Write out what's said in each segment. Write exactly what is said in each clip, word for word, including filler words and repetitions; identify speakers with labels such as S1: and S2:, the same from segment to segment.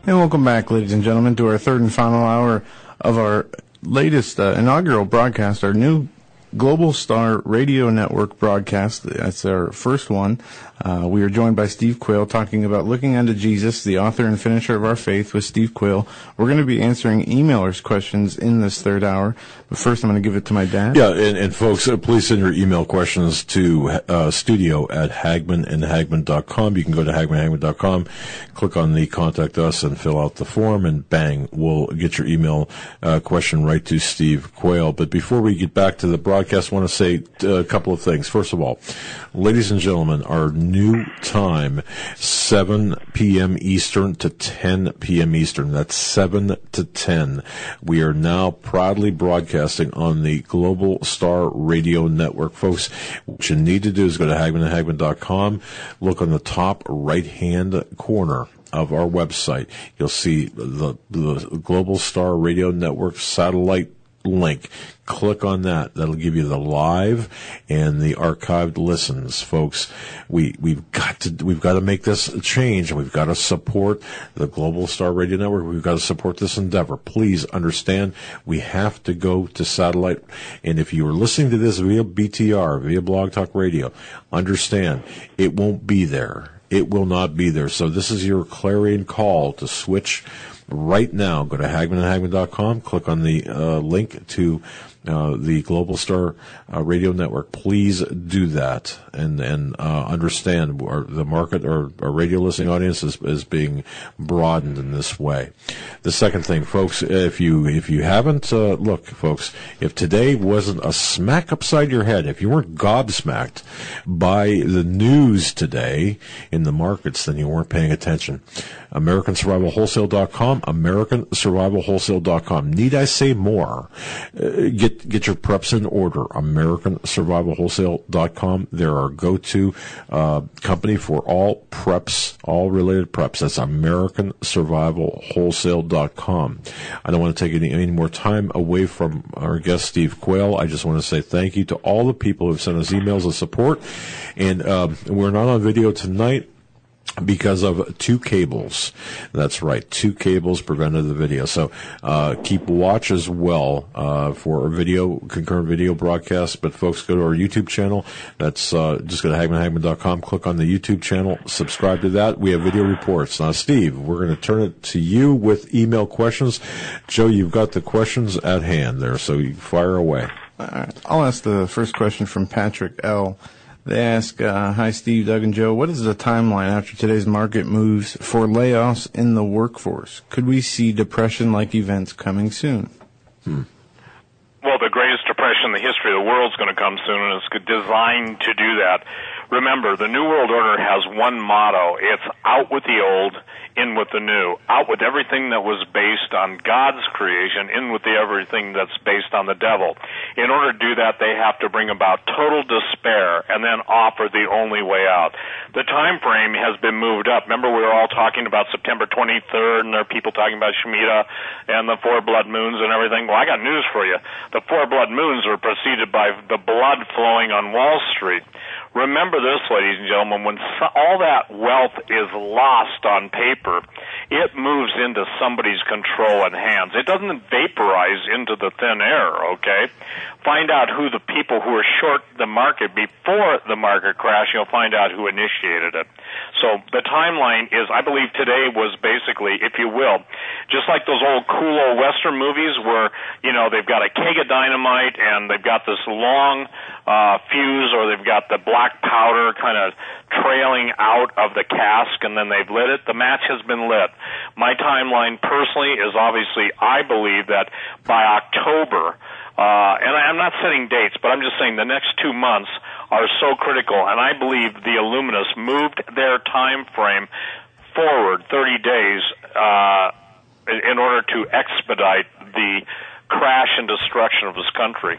S1: And welcome back, ladies and gentlemen, to our third and final hour of our latest uh, inaugural broadcast, our new Global Star Radio Network broadcast. That's our first one. Uh, we are joined by Steve Quayle talking about looking unto Jesus, the author and finisher of our faith, with Steve Quayle. We're going to be answering emailers' questions in this third hour. But first, I'm going to give it to my dad.
S2: Yeah, and, and folks, uh, please send your email questions to uh, studio at hagman and hagman dot com. You can go to hagman and hagman dot com, click on the Contact Us, and fill out the form, and bang, we'll get your email uh, question right to Steve Quayle. But before we get back to the broadcast, I want to say a couple of things. First of all, ladies and gentlemen, our new time, seven p.m. Eastern to ten p.m. Eastern. That's seven to ten. We are now proudly broadcasting on the Global Star Radio Network. Folks, what you need to do is go to hagman and hagman dot com, look on the top right-hand corner of our website. You'll see the, the Global Star Radio Network satellite link. Click on that. That'll give you the live and the archived listens, folks. We we've got to we've got to make this a change, and we've got to support the Global Star Radio Network. We've got to support this endeavor. Please understand, we have to go to satellite. And if you are listening to this via B T R, via Blog Talk Radio, understand it won't be there. It will not be there. So this is your clarion call to switch right now. Go to hagman and hagman dot com, click on the uh, link to uh, the Global Star uh, Radio Network. Please do that, and and uh, understand our, the market, or our radio listening audience is, is being broadened in this way. The second thing, folks, if you if you haven't uh, look, folks, if today wasn't a smack upside your head, if you weren't gobsmacked by the news today in the markets, then you weren't paying attention. American Survival Wholesale dot com, American Survival Wholesale dot com. Need I say more? Uh, get get your preps in order. American Survival Wholesale dot com. They're our go-to uh, company for all preps, all related preps. That's American Survival Wholesale dot com. I don't want to take any, any more time away from our guest, Steve Quayle. I just want to say thank you to all the people who have sent us emails of support. And um, we're not on video tonight because of two cables. That's right, two cables prevented the video. So uh, keep watch as well uh, for a video, concurrent video broadcast. But folks, go to our YouTube channel. That's uh, just go to hagman hagman dot com, click on the YouTube channel, subscribe to that. We have video reports. Now, Steve, we're going to turn it to you with email questions. Joe, you've got the questions at hand there, so you fire away.
S1: All right. I'll ask the first question from Patrick L. They ask, uh, hi, Steve, Doug, and Joe. What is the timeline after today's market moves for layoffs in the workforce? Could we see depression-like events coming soon?
S2: Hmm.
S3: Well, the greatest depression in the history of the world is going to come soon, and it's designed to do that. Remember, the New World Order has one motto. It's out with the old, in with the new. Out with everything that was based on God's creation, in with the everything that's based on the devil. In order to do that, they have to bring about total despair and then offer the only way out. The time frame has been moved up. Remember, we were all talking about September twenty-third, and there are people talking about Shemitah and the four blood moons and everything. Well, I got news for you. The four blood moons are preceded by the blood flowing on Wall Street. Remember this, ladies and gentlemen, when so, all that wealth is lost on paper, it moves into somebody's control and hands. It doesn't vaporize into the thin air, okay? Find out who the people who are short the market before the market crash, you'll find out who initiated it. So the timeline is, I believe today was basically, if you will, just like those old cool old Western movies where, you know, they've got a keg of dynamite and they've got this long uh, fuse, or they've got the black powder kind of trailing out of the cask, and then they've lit it. The match has been lit. My timeline personally is obviously, I believe that by October, uh, and I'm not setting dates, but I'm just saying the next two months are so critical, and I believe the Illuminists moved their time frame forward thirty days uh, in order to expedite the crash and destruction of this country.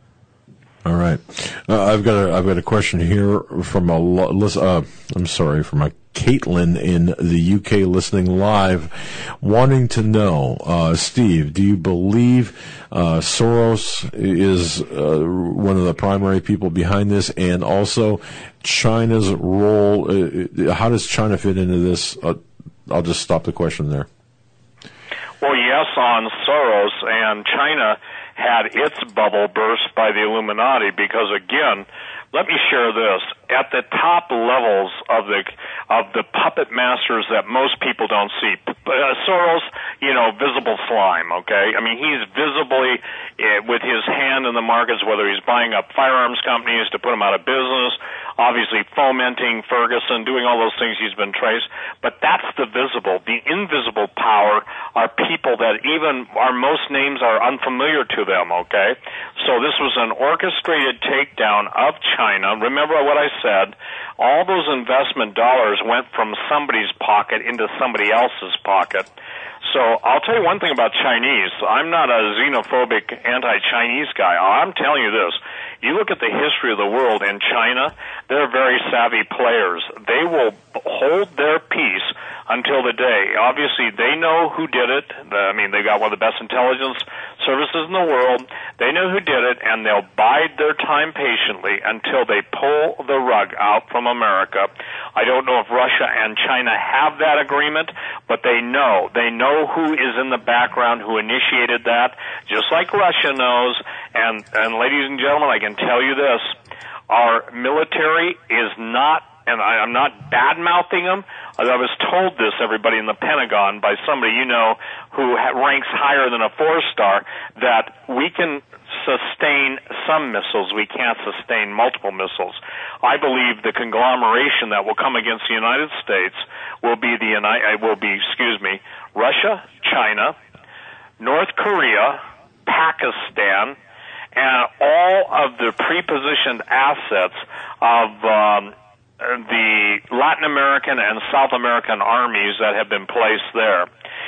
S2: All right, uh, I've got a I've got a question here from a uh, I'm sorry from a Caitlin in the U K listening live, wanting to know, uh, Steve, do you believe uh, Soros is uh, one of the primary people behind this, and also China's role? Uh, how does China fit into this? Uh, I'll just stop the question there.
S3: yes on Soros, and China had its bubble burst by the Illuminati because, again, let me share this. At the top levels of the of the puppet masters that most people don't see, uh, Soros, you know, visible slime, okay? I mean, he's visibly uh, with his hand in the markets, whether he's buying up firearms companies to put them out of business, obviously fomenting Ferguson, doing all those things he's been traced. But that's the visible. The invisible power are people that even our most names are unfamiliar to them, okay? So this was an orchestrated takedown of China. Remember what I said. All those investment dollars went from somebody's pocket into somebody else's pocket. So I'll tell you one thing about Chinese. I'm not a xenophobic anti-Chinese guy. I'm telling you this. You look at the history of the world in China, they're very savvy players. They will hold their peace until the day. Obviously, they know who did it. I mean, they got one of the best intelligence services in the world. They know who did it, and they'll bide their time patiently until they pull the rug out from America. I don't know if Russia and China have that agreement, but they know. They know who is in the background, who initiated that, just like Russia knows. And, and ladies and gentlemen, I can tell you this. Our military is not, and I, I'm not bad-mouthing them. I was told this, everybody in the Pentagon, by somebody you know who ha- ranks higher than a four-star, that we can sustain some missiles. We can't sustain multiple missiles. I believe the conglomeration that will come against the United States will be the United, will be, excuse me, Russia, China, North Korea, Pakistan, and all of the prepositioned assets of um, the Latin American and South American armies that have been placed there.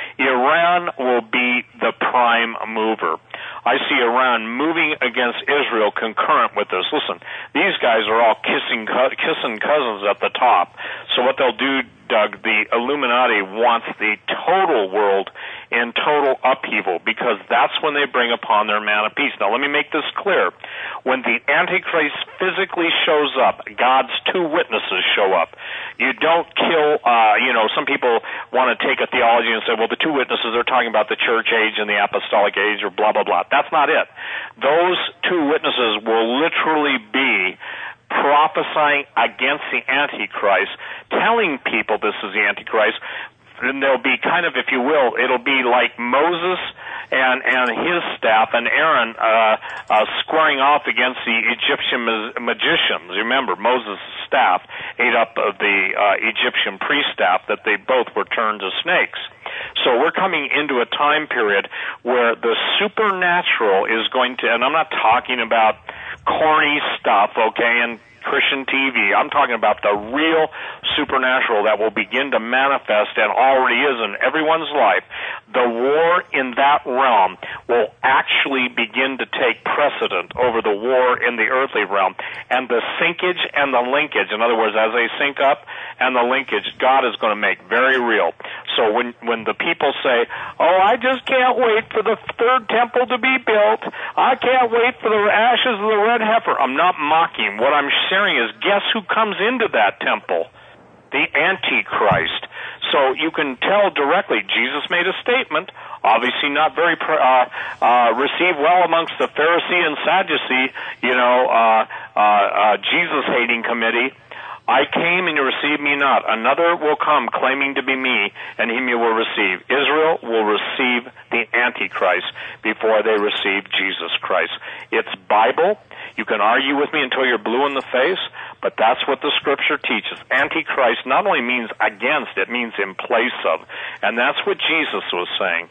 S3: Iran will be the prime mover. I see Iran moving against Israel concurrent with this. Listen, these guys are all kissing kissing cousins at the top. So what they'll do, Doug, the Illuminati wants the total world in total upheaval because that's when they bring upon their man of peace. Now, let me make this clear. When the Antichrist physically shows up, God's two witnesses show up. You don't kill, uh, you know, some people want to take a theology and say, well, the two witnesses are talking about the church age and the apostolic age or blah, blah, blah. That's not it. Those two witnesses will literally be prophesying against the Antichrist, telling people this is the Antichrist. And there'll be kind of, if you will, it'll be like Moses and and his staff and Aaron uh, uh, squaring off against the Egyptian ma- magicians. Remember, Moses' staff ate up uh, the uh, Egyptian priest staff that they both were turned to snakes. So we're coming into a time period where the supernatural is going to, and I'm not talking about corny stuff, okay, and Christian T V. I'm talking about the real supernatural that will begin to manifest and already is in everyone's life. The war in that realm will actually begin to take precedent over the war in the earthly realm. And the sinkage and the linkage, in other words, as they sync up and the linkage, God is going to make very real. So when, when the people say, oh, I just can't wait for the third temple to be built, I can't wait for the ashes of the red heifer, I'm not mocking. What I'm sharing is, guess who comes into that temple? The Antichrist. So you can tell directly, Jesus made a statement, obviously not very uh, uh, received well amongst the Pharisee and Sadducee, you know, uh, uh, uh, Jesus-hating committee. I came and you received me not. Another will come claiming to be me, and him you will receive. Israel will receive the Antichrist before they receive Jesus Christ. It's Bible. You can argue with me until you're blue in the face, but that's what the Scripture teaches. Antichrist not only means against, it means in place of. And that's what Jesus was saying.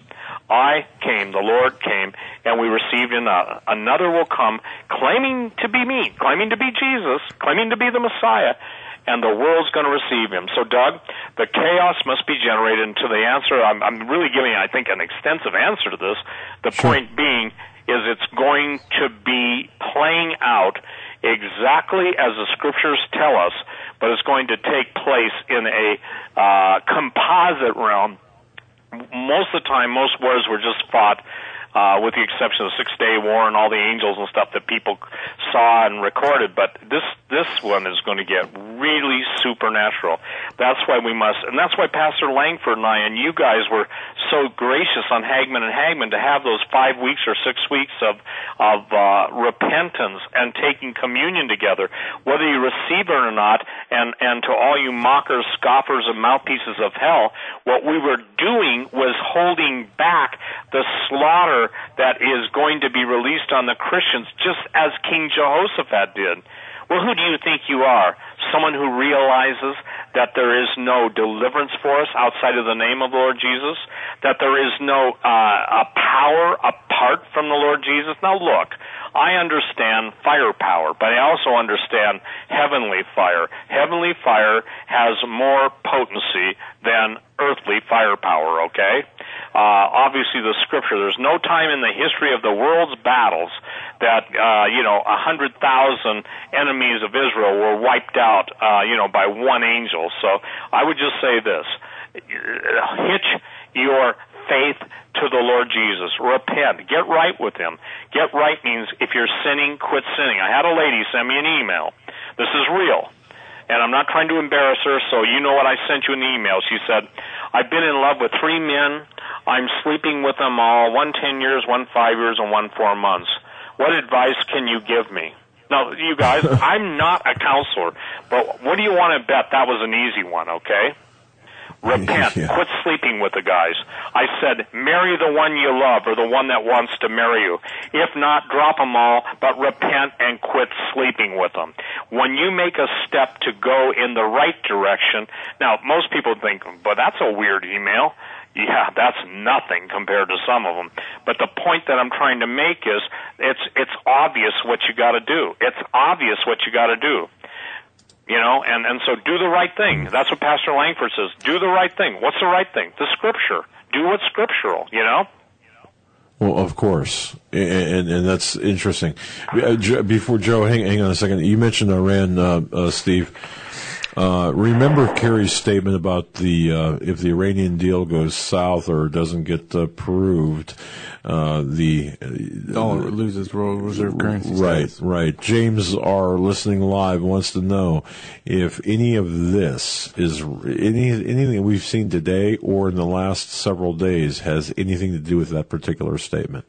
S3: I came, the Lord came, and we received another. Another will come claiming to be me, claiming to be Jesus, claiming to be the Messiah, and the world's going to receive him. So, Doug, the chaos must be generated. And to the answer, I'm, I'm really giving, I think, an extensive answer to this. The
S2: sure.
S3: point being is it's going to be playing out exactly as the Scriptures tell us, but it's going to take place in a uh, composite realm. Most of the time, most wars were just fought uh, with the exception of the Six-Day War and all the angels and stuff that people saw and recorded. But this this one is going to get really supernatural. That's why we must, and that's why Pastor Langford and I and you guys were so gracious on Hagman and Hagman to have those five weeks or six weeks of of uh, repentance and taking communion together, whether you receive it or not. And and to all you mockers, scoffers, and mouthpieces of hell, what we were doing was holding back the slaughter that is going to be released on the Christians, just as King Jehoshaphat did. Well, who do you think you are? Someone who realizes that there is no deliverance for us outside of the name of the Lord Jesus? That there is no uh, a power apart from the Lord Jesus? Now look, I understand firepower, but I also understand heavenly fire. Heavenly fire has more potency than earthly firepower, okay? Uh, obviously the scripture, there's no time in the history of the world's battles that, uh, you know, a hundred thousand enemies of Israel were wiped out, uh, you know, by one angel. So I would just say this, hitch your faith to the Lord Jesus. Repent. Get right with Him. Get right means if you're sinning, quit sinning. I had a lady send me an email. This is real. And I'm not trying to embarrass her, so you know what I sent you in the email. She said, I've been in love with three men. I'm sleeping with them all, one ten years, one five years, and one four months. What advice can you give me? Now, you guys, I'm not a counselor, but what do you want to bet? That was an easy one, okay? Repent. Yeah. Quit sleeping with the guys. I said, marry the one you love or the one that wants to marry you. If not, drop them all, but repent and quit sleeping with them. When you make a step to go in the right direction, now, most people think, but that's a weird email. Yeah, that's nothing compared to some of them. But the point that I'm trying to make is it's it's obvious what you got to do. It's obvious what you got to do. You know, and, and so do the right thing. That's what Pastor Langford says. Do the right thing. What's the right thing? The Scripture. Do what's scriptural, you know?
S2: Well, of course. And and that's interesting. Before, Joe, hang, hang on a second. You mentioned Iran, uh, uh, Steve. Uh, remember Kerry's statement about the uh, if the Iranian deal goes south or doesn't get approved, uh, the
S1: dollar uh, loses world reserve currency.
S2: Right,
S1: status.
S2: right. James R. listening live wants to know if any of this is any anything we've seen today or in the last several days has anything to do with that particular statement.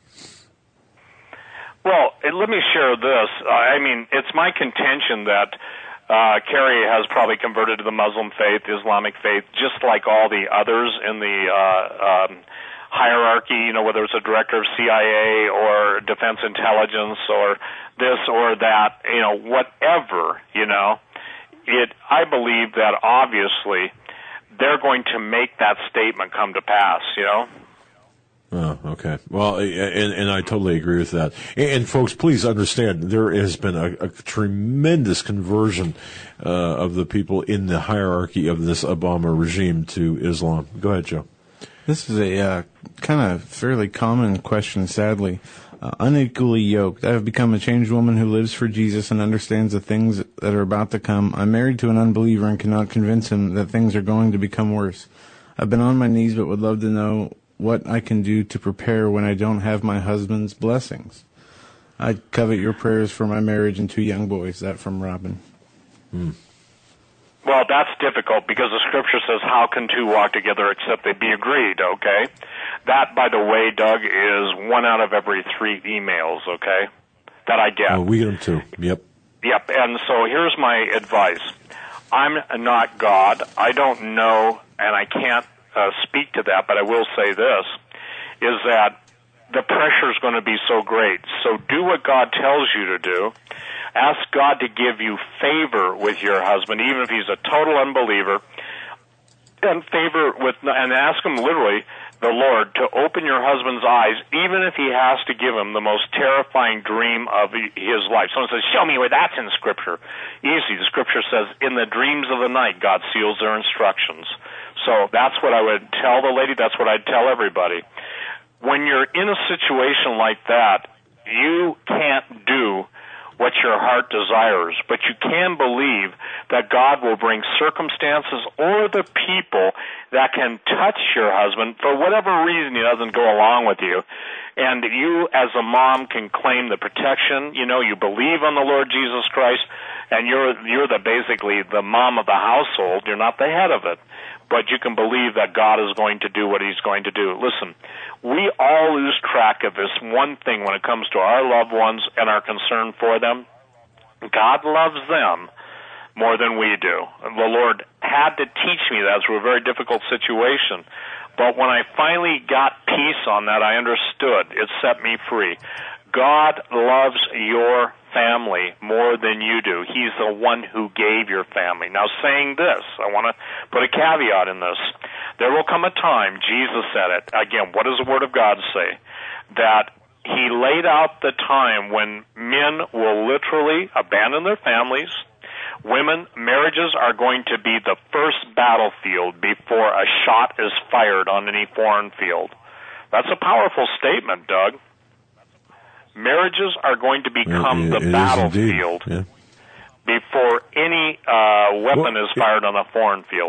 S3: Well, let me share this. I mean, it's my contention that Uh, Kerry has probably converted to the Muslim faith, Islamic faith, just like all the others in the uh, um, hierarchy, you know, whether it's a director of C I A or Defense Intelligence or this or that, you know, whatever, you know. It, I believe that obviously they're going to make that statement come to pass, you know.
S2: Oh, okay. Well, and, and I totally agree with that. And, and folks, please understand, there has been a, a tremendous conversion uh, of the people in the hierarchy of this Obama regime to Islam. Go ahead, Joe.
S1: This is a uh, kind of fairly common question, sadly. Uh, unequally yoked. I have become a changed woman who lives for Jesus and understands the things that are about to come. I'm married to an unbeliever and cannot convince him that things are going to become worse. I've been on my knees but would love to know what I can do to prepare when I don't have my husband's blessings. I covet your prayers for my marriage and two young boys. That from Robin.
S2: Hmm.
S3: Well, that's difficult because the scripture says, how can two walk together except they be agreed, okay? That, by the way, Doug, is one out of every three emails, okay, that I get.
S2: Oh, we get them too. Yep.
S3: Yep, and so here's my advice. I'm not God. I don't know, and I can't Uh, speak to that, but I will say this, is that the pressure is going to be so great. So do what God tells you to do. Ask God to give you favor with your husband, even if he's a total unbeliever, and favor with, and ask him literally, the Lord, to open your husband's eyes, even if he has to give him the most terrifying dream of his life. Someone says, show me where that's in Scripture. Easy. The Scripture says, in the dreams of the night, God seals their instructions. So that's what I would tell the lady. That's what I'd tell everybody. When you're in a situation like that, you can't do what your heart desires, but you can believe that God will bring circumstances or the people that can touch your husband for whatever reason he doesn't go along with you. And you, as a mom, can claim the protection. You know, you believe on the Lord Jesus Christ, and you're you're the basically the mom of the household. You're not the head of it, but you can believe that God is going to do what He's going to do. Listen, we all lose track of this one thing when it comes to our loved ones and our concern for them. God loves them more than we do. The Lord had to teach me that through a very difficult situation. But when I finally got peace on that, I understood. It set me free. God loves your family more than you do. He's the one who gave your family. Now, saying this, I want to put a caveat in this. There will come a time, Jesus said it, again, what does the Word of God say? That He laid out the time when men will literally abandon their families. Women, marriages are going to be the first battlefield before a shot is fired on any foreign field. That's a powerful statement, Doug. Marriages are going to become
S2: it,
S3: the
S2: it
S3: battlefield
S2: yeah.
S3: before any uh, weapon
S2: well,
S3: is fired on a foreign field.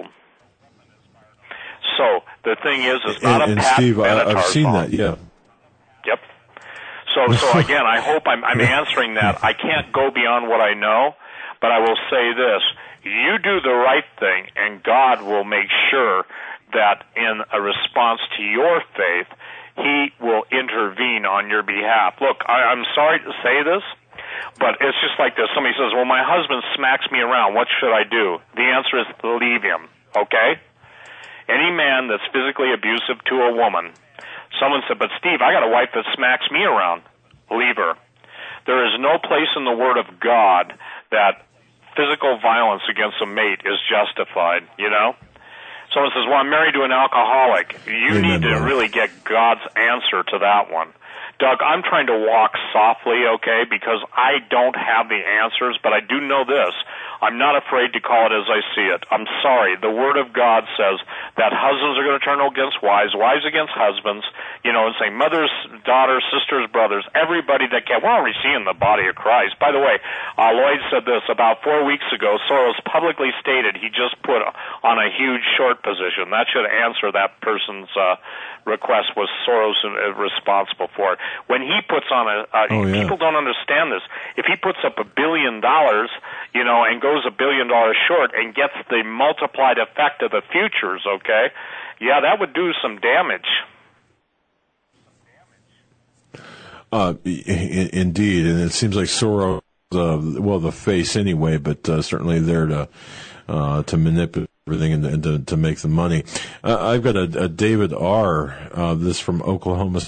S3: So the thing is, it's not
S2: and,
S3: a
S2: and
S3: Pat
S2: Steve,
S3: Benatar
S2: I, I've seen
S3: song.
S2: that, yeah.
S3: Yep. So, so again, I hope I'm, I'm answering that. I can't go beyond what I know, but I will say this. You do the right thing, and God will make sure that in a response to your faith, He will intervene on your behalf. Look, I, I'm sorry to say this, but it's just like this. Somebody says, well, my husband smacks me around. What should I do? The answer is leave him, okay? Any man that's physically abusive to a woman, someone said, but Steve, I got a wife that smacks me around. Leave her. There is no place in the Word of God that physical violence against a mate is justified, you know? Someone says, well, I'm married to an alcoholic. You
S2: Amen,
S3: need to
S2: brother.
S3: really get God's answer to that one. Doug, I'm trying to walk softly, okay, because I don't have the answers, but I do know this. I'm not afraid to call it as I see it. I'm sorry. The Word of God says that husbands are going to turn against wives, wives against husbands, you know, and saying mothers, daughters, sisters, brothers, everybody that can. We're already seeing the body of Christ. By the way, uh, Lloyd said this about four weeks ago. Soros publicly stated he just put on a huge short position. That should answer that person's uh, request. Was Soros responsible for it? When he puts on a, uh,
S2: oh, yeah.
S3: people don't understand this. If he puts up a billion dollars, you know, and goes a billion dollars short and gets the multiplied effect of the futures, okay, yeah, that would do some damage.
S2: Uh, I- indeed, and it seems like Soros, uh, well, the face anyway, but uh, certainly there to uh, to manipulate everything and, and to, to make the money. Uh, I've got a, a David R. Uh, this from Oklahoma,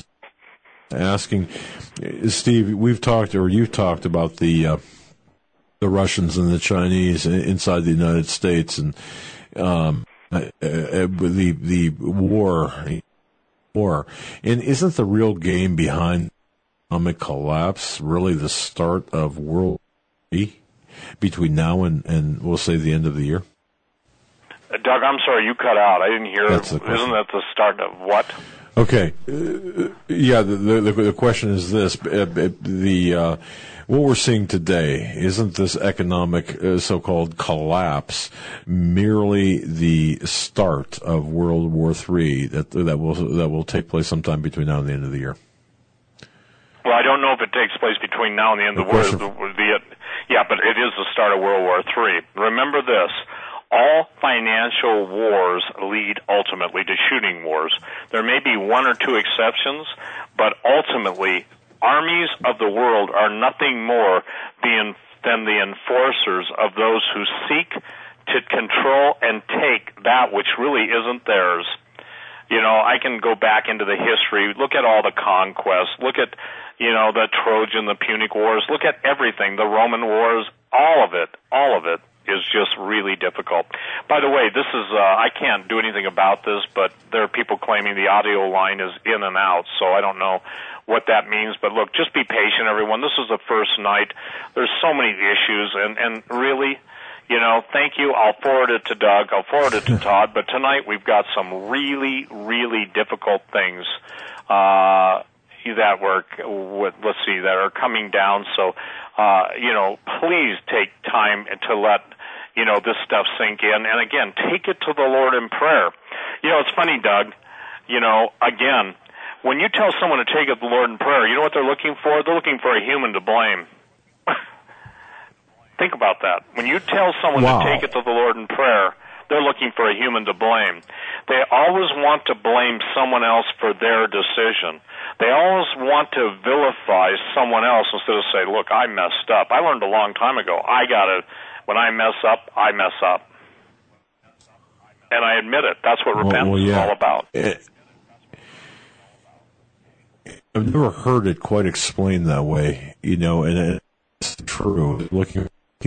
S2: asking, Steve, we've talked, or you've talked about the uh, the Russians and the Chinese inside the United States, and um, uh, uh, the the war, war, and isn't the real game behind economic collapse really the start of World War Three between now and, and we'll say the end of the year?
S3: Uh, Doug, I'm sorry, you cut out. I didn't hear.
S2: That's the
S3: Isn't
S2: question.
S3: that the start of what?
S2: Okay, uh, yeah. The, the the question is this: uh, the uh, what we're seeing today, isn't this economic uh, so-called collapse merely the start of World War Three that that will that will take place sometime between now and the end of the year?
S3: Well, I don't know if it takes place between now and the end of the war. The, the, yeah, but it is the start of World War Three. Remember this. All financial wars lead ultimately to shooting wars. There may be one or two exceptions, but ultimately, armies of the world are nothing more than the enforcers of those who seek to control and take that which really isn't theirs. You know, I can go back into the history, look at all the conquests, look at, you know, the Trojan, the Punic Wars, look at everything, the Roman Wars, all of it, all of it is just really difficult. By the way, this is, uh, I can't do anything about this, but there are people claiming the audio line is in and out, so I don't know what that means. But look, just be patient, everyone. This is the first night. There's so many issues, and, and really, you know, thank you. I'll forward it to Doug. I'll forward it to Todd. But tonight we've got some really, really difficult things. Uh, that were, let's see, that are coming down. So, uh, you know, please take time to let, you know, this stuff sink in. And again, take it to the Lord in prayer. You know, it's funny, Doug, you know, again, when you tell someone to take it to the Lord in prayer, you know what they're looking for? They're looking for a human to blame. Think about that. When you tell someone wow. to take it to the Lord in prayer, they're looking for a human to blame. They always want to blame someone else for their decision. They always want to vilify someone else instead of say, look, I messed up. I learned a long time ago. I got to, when I mess up, I mess up. And I admit it. That's what repentance well, well, yeah. is all about. It,
S2: I've never heard it quite explained that way, you know, and it's true. Looking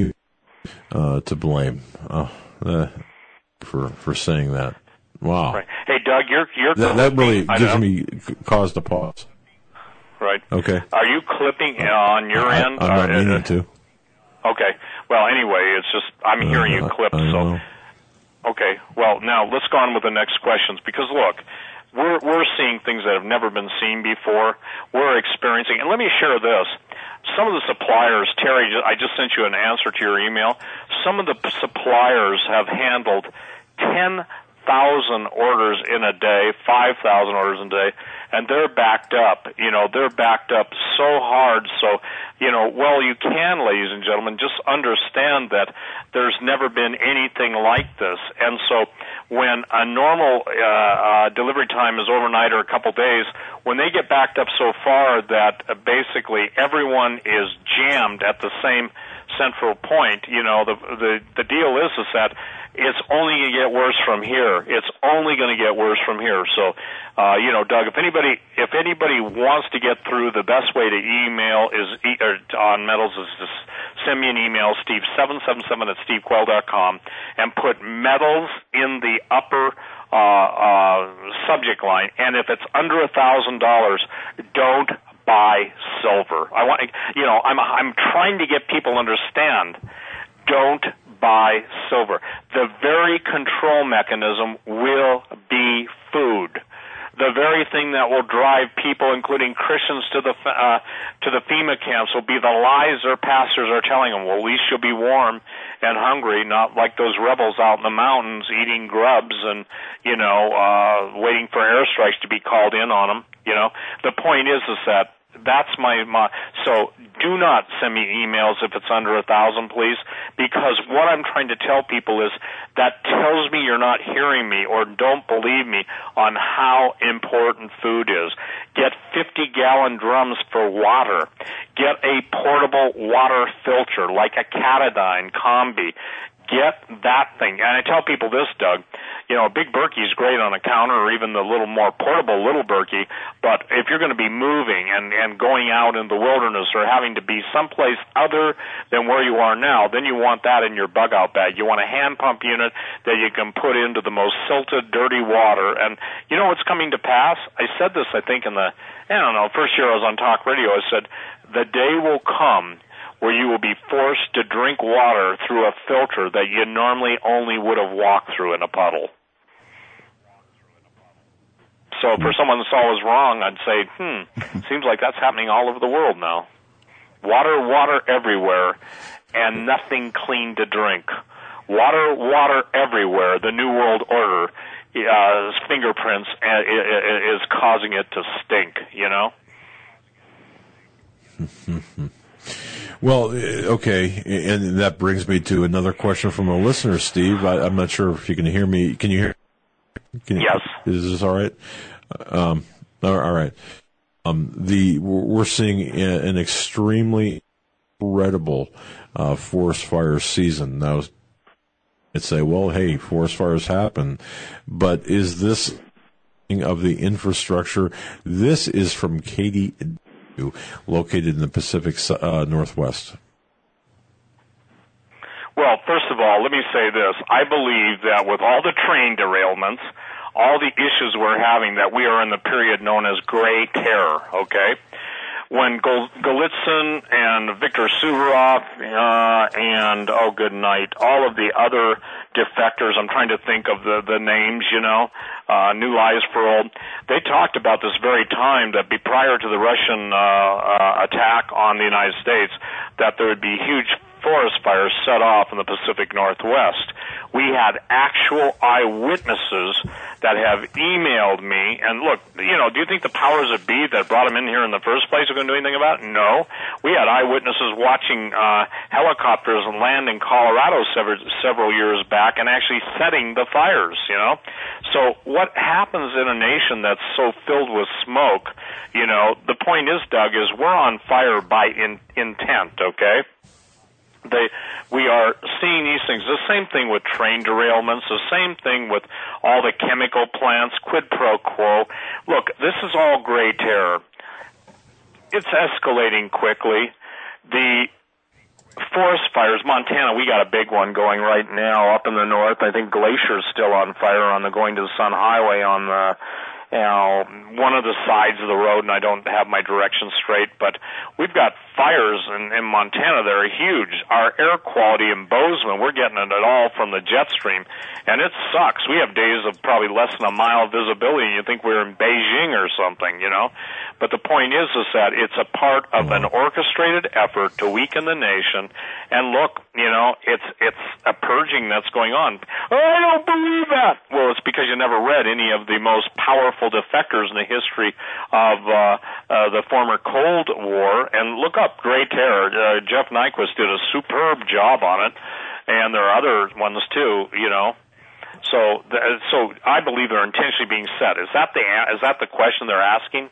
S2: uh, to blame uh, uh, for for saying that. Wow.
S3: Right. Hey, Doug, you're you're
S2: that, that really gives me cause to pause.
S3: Right.
S2: Okay.
S3: Are you clipping on your
S2: I,
S3: end?
S2: I'm not
S3: uh,
S2: meaning to.
S3: Okay. Well, anyway, it's just I'm hearing uh, you clip. So.
S2: Know.
S3: Okay. Well, now let's go on with the next questions because look. We're we're seeing things that have never been seen before. We're experiencing, and let me share this. Some of the suppliers, Terry, I just sent you an answer to your email. Some of the suppliers have handled ten thousand orders in a day, five thousand orders in a day, and they're backed up. You know, they're backed up so hard. So, you know, well, you can, ladies and gentlemen, just understand that there's never been anything like this. And so when a normal uh, uh, delivery time is overnight or a couple days, when they get backed up so far that uh, basically everyone is jammed at the same central point, you know, the the, the deal is, is that it's only going to get worse from here. It's only going to get worse from here. So, uh, you know, Doug, if anybody if anybody wants to get through, the best way to email is e- or on Metals is to send me an email, Steve seven seven seven at steve quayle dot com, and put Metals in the upper uh, uh, subject line. And if it's under a thousand dollars, don't buy silver. I want, you know, I'm I'm trying to get people to understand. Don't buy silver. The very control mechanism will be food. The very thing that will drive people, including Christians, to the uh, to the FEMA camps will be the lies their pastors are telling them. Well, at least you'll be warm and hungry, not like those rebels out in the mountains eating grubs and, you know, uh, waiting for airstrikes to be called in on them. You know, the point is, is that that's my, my, so do not send me emails if it's under a thousand, please, because what I'm trying to tell people is that tells me you're not hearing me or don't believe me on how important food is. Get fifty gallon drums for water. Get a portable water filter like a Katadyn Combi. Get that thing. And I tell people this, Doug, you know, a big Berkey is great on a counter or even the little more portable little Berkey, but if you're going to be moving and, and going out in the wilderness or having to be someplace other than where you are now, then you want that in your bug-out bag. You want a hand pump unit that you can put into the most silted, dirty water. And you know what's coming to pass? I said this, I think, in the, I don't know, first year I was on talk radio, I said, the day will come where you will be forced to drink water through a filter that you normally only would have walked through in a puddle. So for someone that's always wrong, I'd say, hmm, seems like that's happening all over the world now. Water, water everywhere, and nothing clean to drink. Water, water everywhere. The New World Order uh, fingerprints uh, is causing it to stink, you know?
S2: Well, okay, and that brings me to another question from a listener, Steve. I, I'm not sure if you can hear me. Can you hear? Can you,
S3: yes.
S2: Is this all right? Um, all right. Um, the we're seeing an extremely incredible uh, forest fire season now. I'd say, well, hey, forest fires happen, but is this of the infrastructure? This is from Katie, located in the Pacific uh, Northwest.
S3: Well, first of all, let me say this. I believe that with all the train derailments, all the issues we're having, that we are in the period known as gray terror, okay? when Gol- Golitsyn and Viktor Suvorov uh, and, oh, good night, all of the other defectors, I'm trying to think of the, the names, you know, uh, New Lies for Old, they talked about this very time that be prior to the Russian uh, uh, attack on the United States, that there would be huge forest fires set off in the Pacific Northwest. We had actual eyewitnesses that have emailed me, and look, you know, do you think the powers that be that brought them in here in the first place are going to do anything about it? No. We had eyewitnesses watching uh, helicopters land in Colorado several, several years back and actually setting the fires, you know? So what happens in a nation that's so filled with smoke, you know, the point is, Doug, is we're on fire by in, intent, okay? They, we are seeing these things. The same thing with train derailments, the same thing with all the chemical plants, quid pro quo. Look, this is all gray terror. It's escalating quickly. The forest fires, Montana, we got a big one going right now up in the north. I think Glacier's still on fire on the Going to the Sun Highway on the you know, one of the sides of the road, and I don't have my directions straight, but we've got fires in, in Montana that are huge. Our air quality in Bozeman, we're getting it all from the jet stream, and it sucks. We have days of probably less than a mile of visibility, and you think we're in Beijing or something, you know? But the point is, is that it's a part of an orchestrated effort to weaken the nation, and look, you know, it's it's a purging that's going on. Oh, I don't believe that! Well, it's because you never read any of the most powerful defectors in the history of uh, uh, the former Cold War, and look up Gray Terror. Uh, Jeff Nyquist did a superb job on it, and there are other ones too, you know. So, th- so I believe they're intentionally being set. Is that the is that the question they're asking?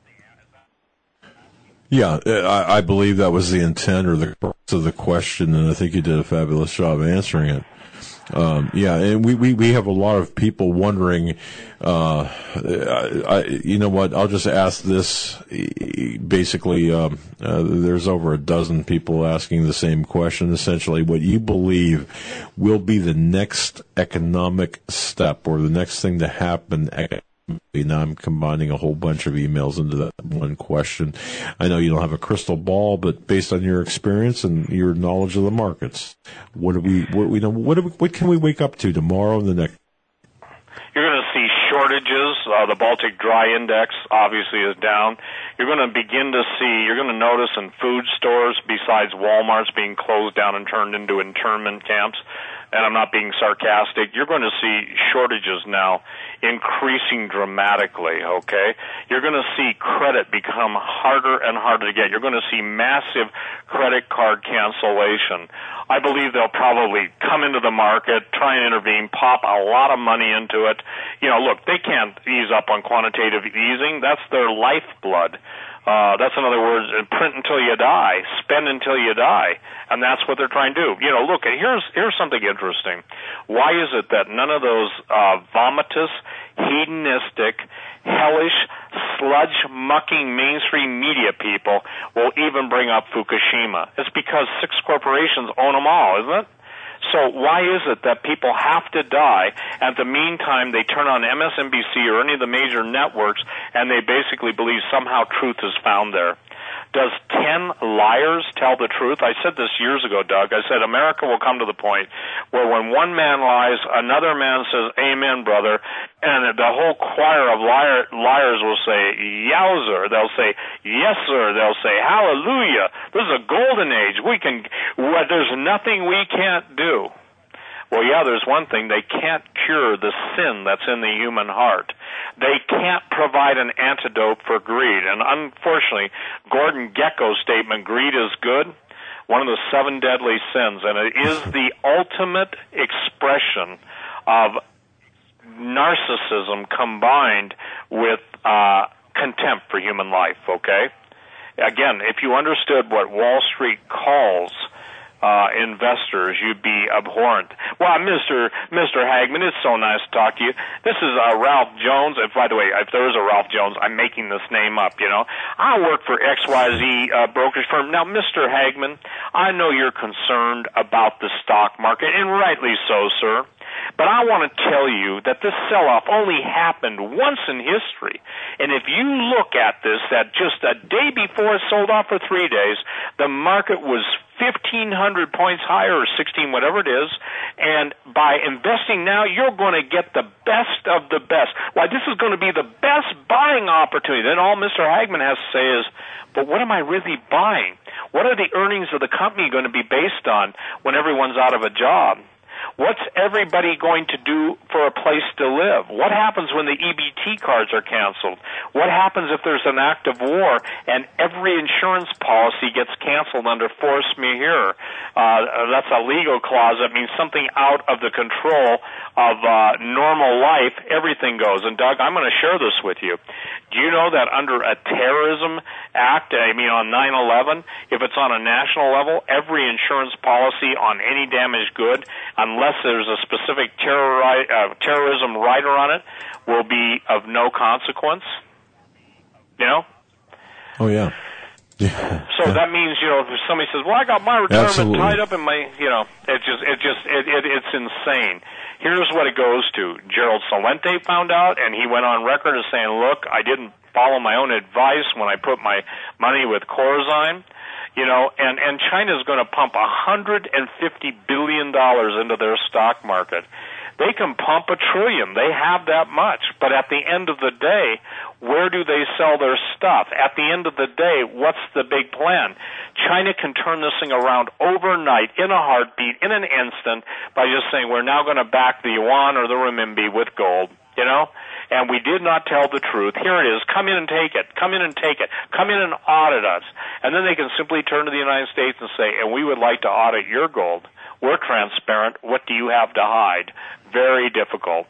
S2: Yeah, I, I believe that was the intent or the purpose of the question, and I think you did a fabulous job answering it. Um, yeah, and we, we, we have a lot of people wondering, uh, I, I, you know what, I'll just ask this, basically, um, uh, there's over a dozen people asking the same question, essentially, what you believe will be the next economic step or the next thing to happen economically. Now I'm combining a whole bunch of emails into that one question. I know you don't have a crystal ball, but based on your experience and your knowledge of the markets, what do we, what we know, what do we, what can we wake up to tomorrow and the next?
S3: You're going to see shortages. Uh, the Baltic Dry Index obviously is down. You're going to begin to see, you're going to notice in food stores, besides Walmart's being closed down and turned into internment camps, and I'm not being sarcastic, you're going to see shortages now increasing dramatically, okay? You're going to see credit become harder and harder to get. You're going to see massive credit card cancellation. I believe they'll probably come into the market, try and intervene, pop a lot of money into it. You know, look, they can't ease up on quantitative easing. That's their lifeblood. Uh, that's in other words, print until you die, spend until you die, and that's what they're trying to do. You know, look, here's here's something interesting. Why is it that none of those uh, vomitous, hedonistic, hellish, sludge-mucking mainstream media people will even bring up Fukushima? It's because six corporations own them all, isn't it? So why is it that people have to die? At the meantime, they turn on M S N B C or any of the major networks, and they basically believe somehow truth is found there. Does ten liars tell the truth? I said this years ago, Doug. I said America will come to the point where when one man lies, another man says, amen, brother, and the whole choir of liar, liars will say, yowzer. They'll say, yes, sir. They'll say, hallelujah. This is a golden age. We can, there's nothing we can't do. Well, yeah, there's one thing. They can't cure the sin that's in the human heart. They can't provide an antidote for greed. And unfortunately, Gordon Gekko's statement, greed is good, one of the seven deadly sins, and it is the ultimate expression of narcissism combined with uh, contempt for human life, okay? Again, if you understood what Wall Street calls Uh, investors, you'd be abhorrent. Well, Mister Mister Hagman, it's so nice to talk to you. This is uh, Ralph Jones. If, by the way, if there is a Ralph Jones, I'm making this name up, you know. I work for X Y Z uh, brokerage firm. Now, Mister Hagman, I know you're concerned about the stock market, and rightly so, sir. But I want to tell you that this sell-off only happened once in history. And if you look at this, that just a day before it sold off for three days, the market was fifteen hundred points higher, or sixteen, whatever it is, and by investing now, you're going to get the best of the best. Why, this is going to be the best buying opportunity. Then all Mister Hagmann has to say is, but what am I really buying? What are the earnings of the company going to be based on when everyone's out of a job? What's everybody going to do for a place to live? What happens when the E B T cards are canceled? What happens if there's an act of war and every insurance policy gets canceled under force majeure? Uh, that's a legal clause. That means something out of the control of uh, normal life, everything goes. And, Doug, I'm going to share this with you. Do you know that under a terrorism act, I mean on nine eleven, if it's on a national level, every insurance policy on any damaged good, unless there's a specific terror, uh, terrorism rider on it, will be of no consequence? You know?
S2: Oh, yeah. Yeah.
S3: So that means, you know, if somebody says, well, I got my retirement
S2: Absolutely.
S3: tied up in my, you know, it just, it just, it, it, it's insane. Here's what it goes to. Gerald Celente found out, and he went on record as saying, look, I didn't follow my own advice when I put my money with Corzine. You know, and, and China's going to pump one hundred fifty billion dollars into their stock market. They can pump a trillion. They have that much. But at the end of the day, where do they sell their stuff? At the end of the day, what's the big plan? China can turn this thing around overnight, in a heartbeat, in an instant, by just saying we're now going to back the yuan or the renminbi with gold, you know? And we did not tell the truth. Here it is. Come in and take it. Come in and take it. Come in and audit us. And then they can simply turn to the United States and say, and we would like to audit your gold. We're transparent. What do you have to hide? Very difficult.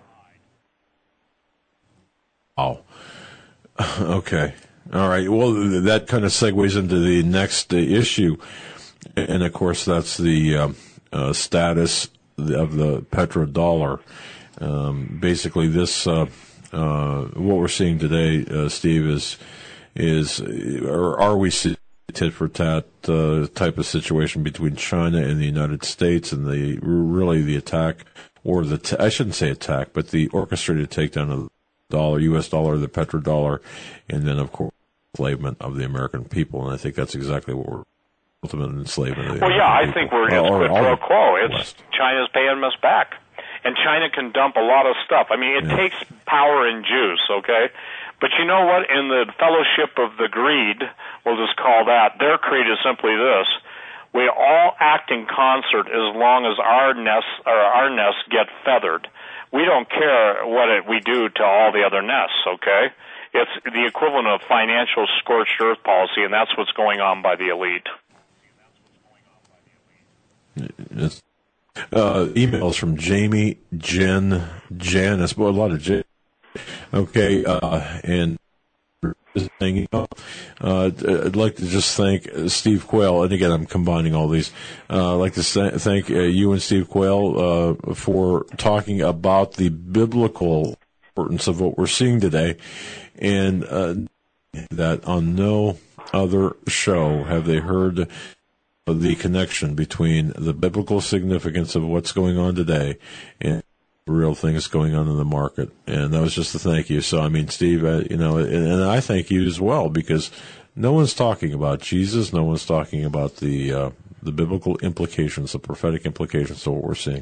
S2: Oh. Okay. All right. Well, that kind of segues into the next uh, issue. And, of course, that's the uh, uh, status of the petrodollar. Um, basically, this uh, uh, what we're seeing today, uh, Steve, is is or are we seeing a tit for tat uh, type of situation between China and the United States, and the really the attack, or the t- I shouldn't say attack, but the orchestrated takedown of the dollar, U S dollar, the petrodollar, and then of course enslavement of the American people, and I think that's exactly what we're ultimate enslavement. Of the
S3: well,
S2: American
S3: yeah, I
S2: people.
S3: think we're
S2: uh,
S3: it's quid pro quo. It's
S2: West.
S3: China's paying us back. And China can dump a lot of stuff. I mean, it
S2: yeah.
S3: takes power and juice, okay? But you know what? In the fellowship of the greed, we'll just call that, their creed is simply this. We all act in concert as long as our nests, or our nests get feathered. We don't care what it, we do to all the other nests, okay? It's the equivalent of financial scorched earth policy, and that's what's going on by the elite.
S2: It's Uh, emails from Jamie, Jen, Janice, well, a lot of J. Okay, uh, and uh, I'd like to just thank Steve Quayle, and again, I'm combining all these. Uh, I'd like to thank uh, you and Steve Quayle uh, for talking about the biblical importance of what we're seeing today, and uh, that on no other show have they heard the connection between the biblical significance of what's going on today and real things going on in the market. And that was just a thank you. So, I mean, Steve, uh, you know, and, and I thank you as well, because no one's talking about Jesus. No one's talking about the, uh, the biblical implications, the prophetic implications of what we're seeing.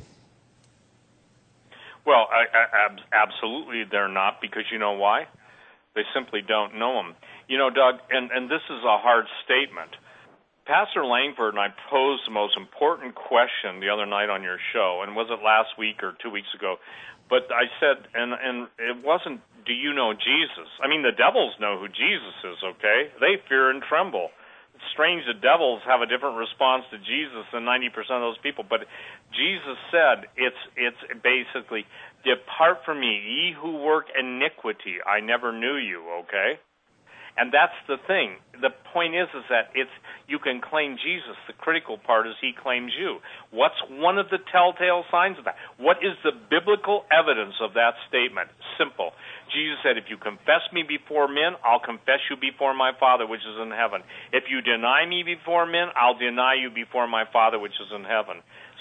S3: Well, I, I, absolutely they're not, because you know why? They simply don't know them. You know, Doug, and, and this is a hard statement. Pastor Langford and I posed the most important question the other night on your show, and was it last week or two weeks ago? But I said, and and it wasn't, do you know Jesus? I mean, the devils know who Jesus is, okay? They fear and tremble. It's strange the devils have a different response to Jesus than ninety percent of those people, but Jesus said, it's it's basically, depart from me, ye who work iniquity, I never knew you, okay? And that's the thing. The point is, is that it's you can claim Jesus. The critical part is he claims you. What's one of the telltale signs of that? What is the biblical evidence of that statement? Simple. Jesus said, if you confess me before men, I'll confess you before my Father which is in heaven. If you deny me before men, I'll deny you before my Father which is in heaven.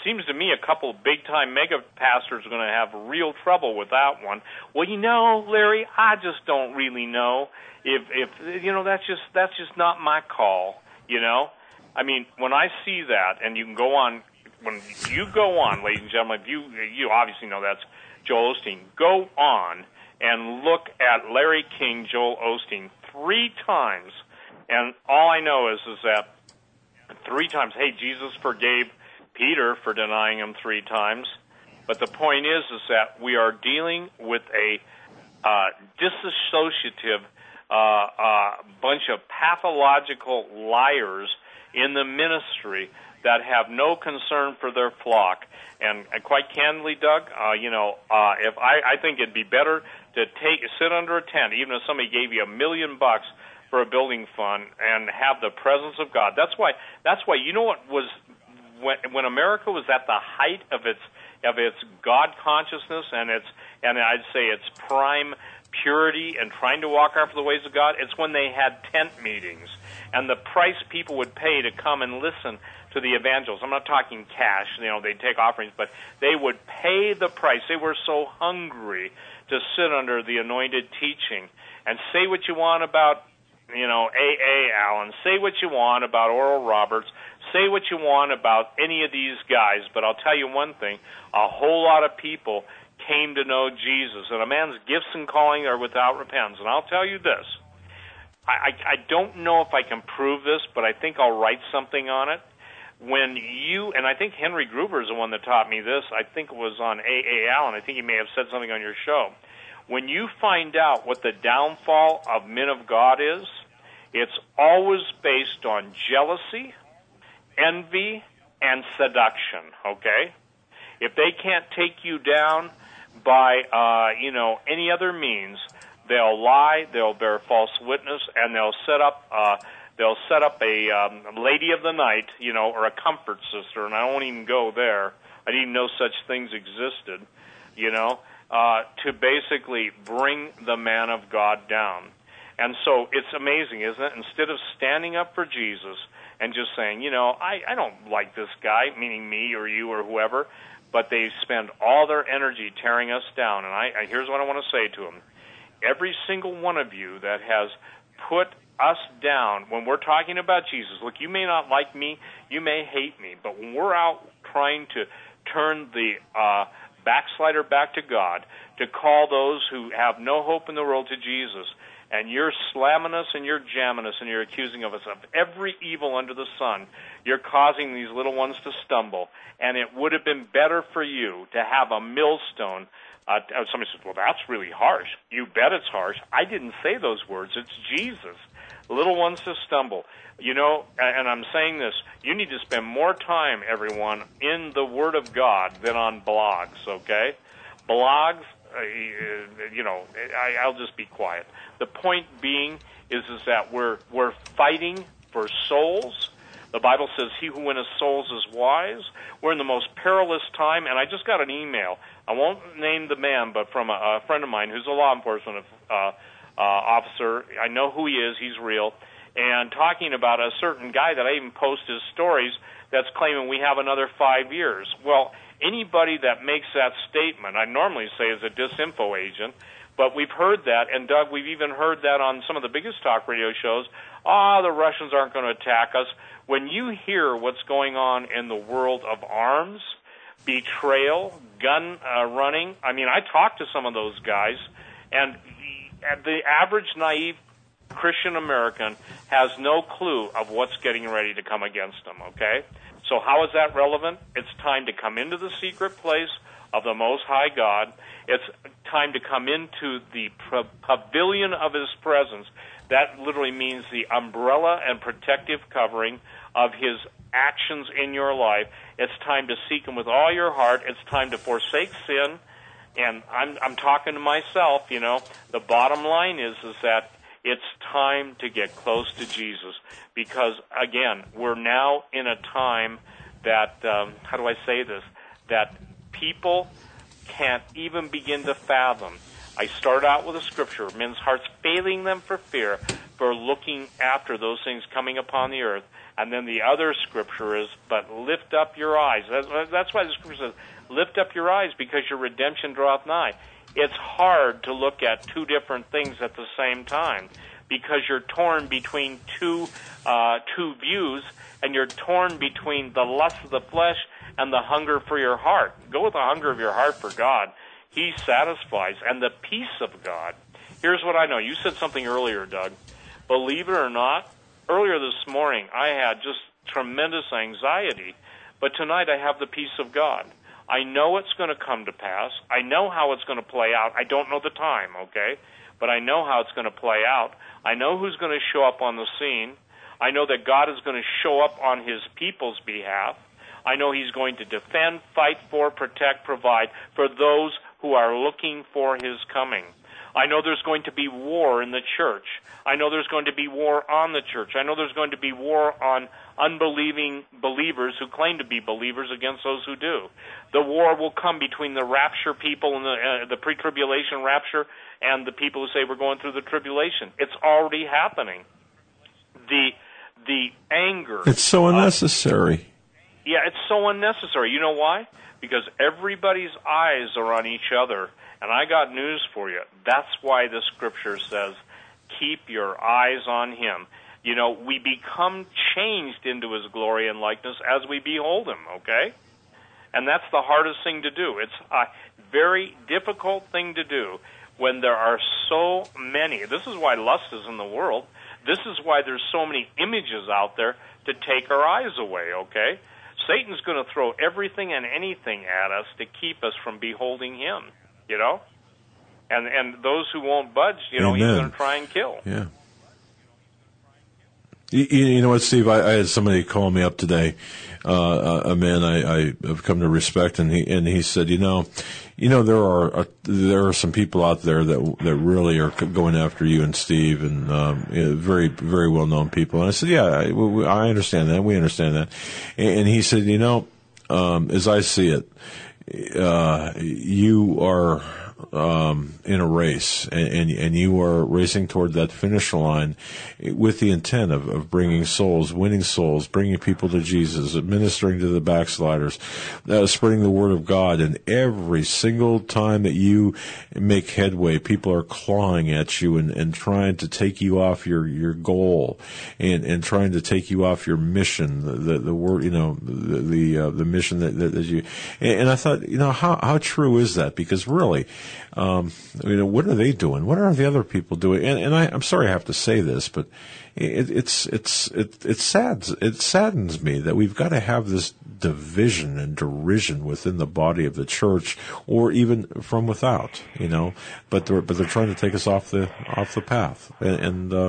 S3: seems to me a couple of big-time mega pastors are going to have real trouble with that one. Well, you know, Larry, I just don't really know if, if you know, that's just that's just not my call, you know? I mean, when I see that, and you can go on, when you go on, ladies and gentlemen, if you, you obviously know that's Joel Osteen, go on and look at Larry King, Joel Osteen, three times, and all I know is, is that three times, hey, Jesus forgave Peter for denying him three times. But the point is, is that we are dealing with a uh, disassociative uh, uh, bunch of pathological liars in the ministry that have no concern for their flock. And uh, quite candidly, Doug, uh, you know, uh, if I, I think it'd be better to take sit under a tent, even if somebody gave you a million bucks for a building fund, and have the presence of God. That's why. That's why. You know what was when when America was at the height of its of its God consciousness and its and I'd say its prime purity and trying to walk after the ways of God. It's when they had tent meetings and the price people would pay to come and listen to the evangelists. I'm not talking cash. You know, they'd take offerings, but they would pay the price. They were so hungry to sit under the anointed teaching and say what you want about, you know, A A Allen, say what you want about Oral Roberts, say what you want about any of these guys, but I'll tell you one thing, a whole lot of people came to know Jesus, and a man's gifts and calling are without repentance. And I'll tell you this, I, I, I don't know if I can prove this, but I think I'll write something on it. When you, and I think Henry Gruber is the one that taught me this, I think it was on A A Allen, I think he may have said something on your show. When you find out what the downfall of men of God is, it's always based on jealousy, envy, and seduction, okay? If they can't take you down by, uh, you know, any other means, they'll lie, they'll bear false witness, and they'll set up, uh, they'll set up a um, lady of the night, you know, or a comfort sister, and I won't even go there. I didn't know such things existed, you know, uh, to basically bring the man of God down. And so it's amazing, isn't it? Instead of standing up for Jesus and just saying, you know, I, I don't like this guy, meaning me or you or whoever, but they spend all their energy tearing us down. And I, I here's what I want to say to them. Every single one of you that has put us down when we're talking about Jesus, look, you may not like me, you may hate me, but when we're out trying to turn the uh, backslider back to God, to call those who have no hope in the world to Jesus, and you're slamming us and you're jamming us and you're accusing of us of every evil under the sun, you're causing these little ones to stumble. And it would have been better for you to have a millstone. Uh, somebody says, well, that's really harsh. You bet it's harsh. I didn't say those words. It's Jesus. Little ones to stumble. You know, and I'm saying this, you need to spend more time, everyone, in the Word of God than on blogs, okay? Blogs, uh, you know, I, I'll just be quiet. The point being is, is that we're we're fighting for souls. The Bible says, he who winneth souls is wise. We're in the most perilous time, and I just got an email. I won't name the man, but from a, a friend of mine who's a law enforcement uh, uh, officer. I know who he is. He's real. And talking about a certain guy that I even post his stories that's claiming we have another five years. Well, anybody that makes that statement, I normally say is a disinfo agent, but we've heard that, and Doug, we've even heard that on some of the biggest talk radio shows. Ah, oh, the Russians aren't going to attack us. When you hear what's going on in the world of arms, betrayal, gun uh, running, I mean, I talked to some of those guys, and the, the average naive Christian American has no clue of what's getting ready to come against them, okay? So how is that relevant? It's time to come into the secret place of the Most High God. It's time to come into the pavilion of His presence. That literally means the umbrella and protective covering of His actions in your life. It's time to seek Him with all your heart. It's time to forsake sin. And I'm, I'm talking to myself, you know. The bottom line is, is that it's time to get close to Jesus because, again, we're now in a time that, um, how do I say this, that people can't even begin to fathom
S4: I start out with a scripture, men's hearts failing them for fear, for looking after those things coming upon the earth. And then the other scripture is, but lift up your eyes. That's why the scripture says, lift up your eyes, because your redemption draweth nigh. It's hard to look at two different things at the same time, because you're torn between two uh, two views, and you're torn between the lust of the flesh and the hunger for your heart. Go with the hunger of your heart for God. He satisfies. And the peace of God. Here's what I know. You said something earlier, Doug. Believe it or not, earlier this morning I had just tremendous anxiety, but tonight I have the peace of God. I know it's going to come to pass. I know how it's going to play out. I don't know the time, okay? But I know how it's going to play out. I know who's going to show up on the scene. I know that God is going to show up on his people's behalf. I know he's going to defend, fight for, protect, provide for those who are looking for his coming. I know there's going to be war in the church. I know there's going to be war on the church. I know there's going to be war on unbelieving believers who claim to be believers against those who do. The war will come between the rapture people and the, uh, the pre-tribulation rapture and the people who say we're going through the tribulation. It's already happening. The the anger.
S2: It's so unnecessary.
S4: Uh, yeah, it's so unnecessary. You know why? Because everybody's eyes are on each other. And I got news for you. That's why the scripture says, keep your eyes on him. You know, we become changed into his glory and likeness as we behold him, okay? And that's the hardest thing to do. It's a very difficult thing to do when there are so many. This is why lust is in the world. This is why there's so many images out there to take our eyes away, okay? Satan's going to throw everything and anything at us to keep us from beholding him, you know? And and those who won't budge, you know,
S2: Amen.
S4: he's going to try and kill.
S2: Yeah. You, you know what, Steve? I, I had somebody call me up today, uh, a man I, I have come to respect, and he and he said, you know, you know, there are uh, there are some people out there that that really are going after you and Steve, and um, you know, very very well known people. And I said, yeah, I, I understand that. We understand that. And, and he said, you know, um, as I see it, uh, you are. Um, in a race, and, and and you are racing toward that finish line with the intent of, of bringing souls, winning souls, bringing people to Jesus, administering to the backsliders, uh, spreading the word of God. And every single time that you make headway, people are clawing at you and, and trying to take you off your, your goal, and, and trying to take you off your mission, the the, the word, you know, the the, uh, the mission that, that, that you. And, and I thought, you know, how how true is that? Because really. Um, you know, what are they doing? What are the other people doing? And, and I, I'm sorry I have to say this, but it, it's it's it it saddens it saddens me that we've got to have this division and derision within the body of the church, or even from without. You know, but they're but they're trying to take us off the off the path, and, and uh,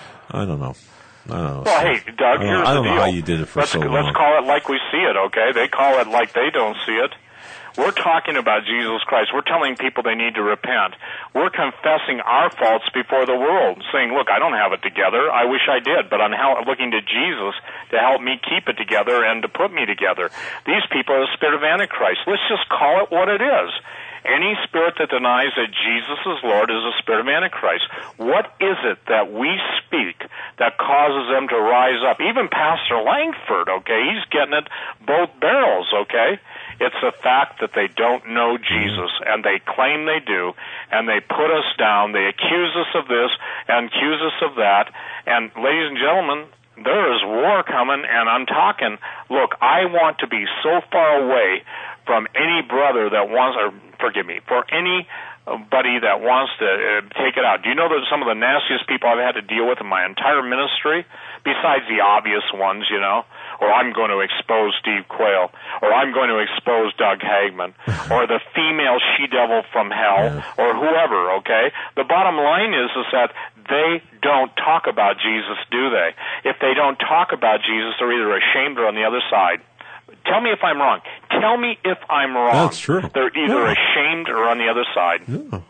S2: I don't know. I don't know.
S3: Well, hey, Doug,
S2: I
S3: here's
S2: don't, I don't
S3: the
S2: know
S3: deal.
S2: how you did it for
S3: let's,
S2: so long.
S3: Let's call it like we see it, okay? They call it like they don't see it. We're talking about Jesus Christ. We're telling people they need to repent. We're confessing our faults before the world, saying, look, I don't have it together. I wish I did, but I'm looking to Jesus to help me keep it together and to put me together. These people are the spirit of Antichrist. Let's just call it what it is. Any spirit that denies that Jesus is Lord is a spirit of Antichrist. What is it that we speak that causes them to rise up? Even Pastor Langford, okay, he's getting it both barrels, okay? It's the fact that they don't know Jesus, and they claim they do, and they put us down. They accuse us of this and accuse us of that. And, ladies and gentlemen, there is war coming, and I'm talking, look, I want to be so far away from any brother that wants, or forgive me, for anybody that wants to uh, take it out. Do you know that some of the nastiest people I've had to deal with in my entire ministry, besides the obvious ones, you know, or I'm going to expose Steve Quayle, or I'm going to expose Doug Hagman, or the female she-devil from hell, or whoever, okay? The bottom line is, is that they don't talk about Jesus, do they? If they don't talk about Jesus, they're either ashamed or on the other side. Tell me if I'm wrong. Tell me if I'm wrong.
S2: That's true.
S3: They're either
S2: yeah.
S3: ashamed or on the other side.
S2: Yeah.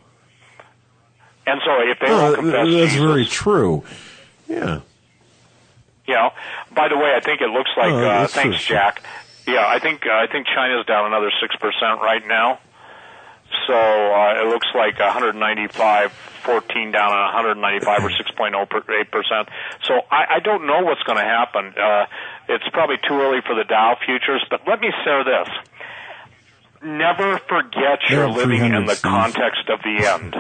S3: And so if they
S2: no,
S3: won't confess
S2: that's
S3: Jesus,
S2: very true. Yeah.
S3: You know, by the way, I think it looks like.
S2: Oh,
S3: uh,
S2: that's
S3: thanks,
S2: true.
S3: Jack. Yeah, I think uh, I think China's down another six percent right now. so uh, it looks like one ninety-five, fourteen down on one ninety-five or six point oh eight percent. So I, I don't know what's going to happen. Uh, it's probably too early for the Dow futures, but let me say this. Never forget you're living in the context of the end.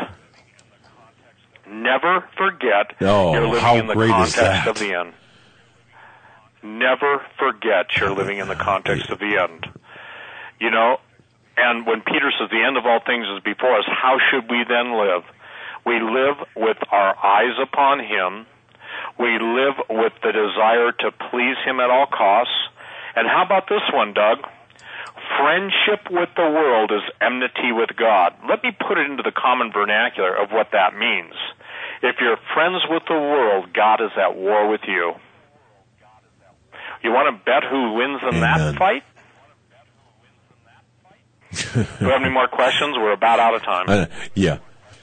S3: Never forget
S2: oh,
S3: you're living
S2: how
S3: in the
S2: great
S3: context
S2: is that?
S3: of the end. Never forget you're living in the context of the end. You know, and when Peter says the end of all things is before us, how should we then live? We live with our eyes upon Him. We live with the desire to please Him at all costs. And how about this one, Doug? Friendship with the world is enmity with God. Let me put it into the common vernacular of what that means. If you're friends with the world, God is at war with you. You want to bet who wins in
S2: Amen.
S3: that fight? Do you have any more questions? We're about out of time.
S2: Uh, yeah.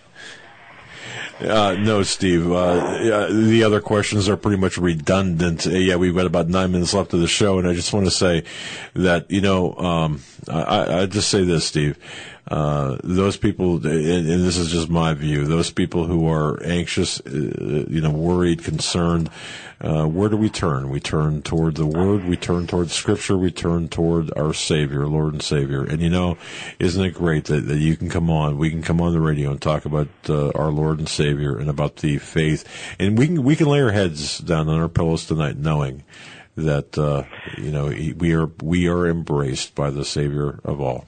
S2: Uh, no, Steve. Uh, yeah, the other questions are pretty much redundant. Uh, yeah, we've got about nine minutes left of the show, and I just want to say that, you know, um, I, I just say this, Steve. Uh, those people, and, and this is just my view, those people who are anxious, uh, you know, worried, concerned, uh, where do we turn? We turn toward the Word, we turn toward Scripture, we turn toward our Savior, Lord and Savior. And, you know, isn't it great that, that you can come on, we can come on the radio and talk about uh, our Lord and Savior and about the faith. And we can, we can lay our heads down on our pillows tonight knowing that, uh, you know, we are, we are embraced by the Savior of all.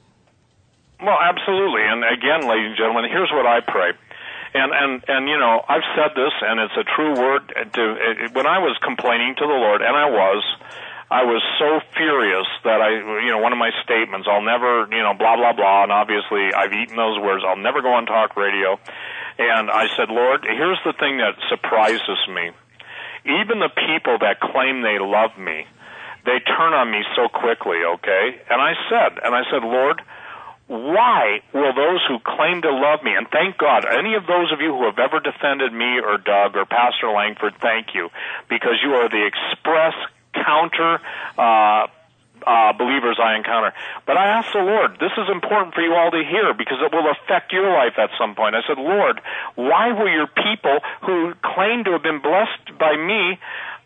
S3: Well, absolutely. And again, ladies and gentlemen, here's what I pray. And, and, and, you know, I've said this, and it's a true word. To, it, when I was complaining to the Lord, and I was, I was so furious that I, you know, one of my statements, I'll never, you know, blah, blah, blah, and obviously I've eaten those words, I'll never go on talk radio. And I said, Lord, here's the thing that surprises me. Even the people that claim they love me, they turn on me so quickly, okay? And I said, and I said, Lord, why will those who claim to love me, and thank God, any of those of you who have ever defended me or Doug or Pastor Langford, thank you, because you are the express counter uh, uh, believers I encounter. But I asked the Lord, this is important for you all to hear because it will affect your life at some point. I said, Lord, why will your people who claim to have been blessed by me,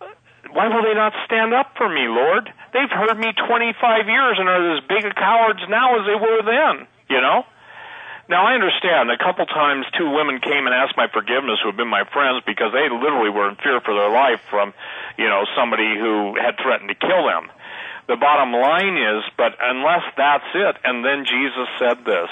S3: why will they not stand up for me, Lord? They've heard me twenty-five years and are as big a cowards now as they were then, you know? Now, I understand a couple times two women came and asked my forgiveness who have been my friends because they literally were in fear for their life from, you know, somebody who had threatened to kill them. The bottom line is, but unless that's it, and then Jesus said this.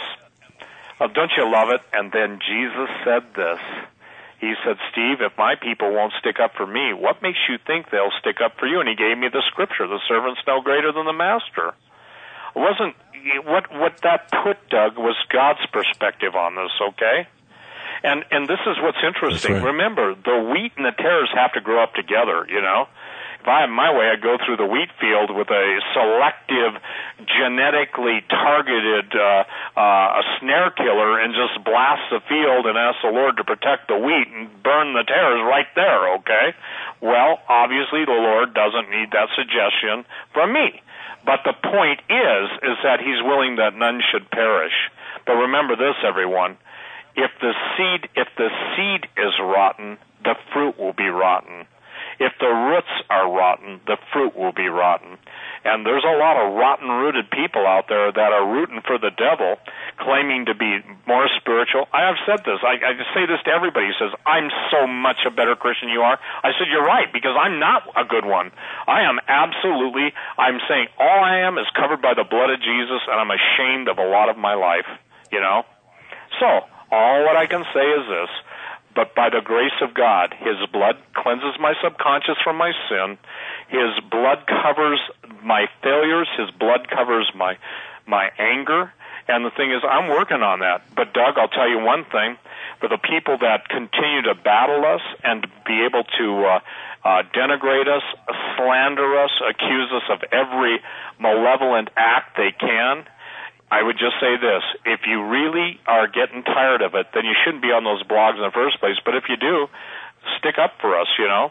S3: Oh, don't you love it? And then Jesus said this. He said, Steve, if my people won't stick up for me, what makes you think they'll stick up for you? And he gave me the scripture, the servant's no greater than the master. It wasn't, what, what that put, Doug, was God's perspective on this, okay? And, and this is what's interesting.
S2: Right.
S3: Remember, the wheat and the tares have to grow up together, you know? If I had my way, I'd go through the wheat field with a selective, genetically targeted uh, uh, a snare killer and just blast the field and ask the Lord to protect the wheat and burn the tares right there, okay? Well, obviously the Lord doesn't need that suggestion from me. But the point is, is that He's willing that none should perish. But remember this, everyone. If the seed, if the seed is rotten, the fruit will be rotten. If the roots are rotten, the fruit will be rotten. And there's a lot of rotten-rooted people out there that are rooting for the devil, claiming to be more spiritual. I have said this. I, I say this to everybody who says, I'm so much a better Christian you are. I said, you're right, because I'm not a good one. I am absolutely, I'm saying all I am is covered by the blood of Jesus, and I'm ashamed of a lot of my life, you know? So, all what I can say is this. But by the grace of God, His blood cleanses my subconscious from my sin. His blood covers my failures. His blood covers my my anger. And the thing is, I'm working on that. But, Doug, I'll tell you one thing. For the people that continue to battle us and be able to uh, uh, denigrate us, slander us, accuse us of every malevolent act they can, I would just say this. If you really are getting tired of it, then you shouldn't be on those blogs in the first place. But if you do, stick up for us, you know.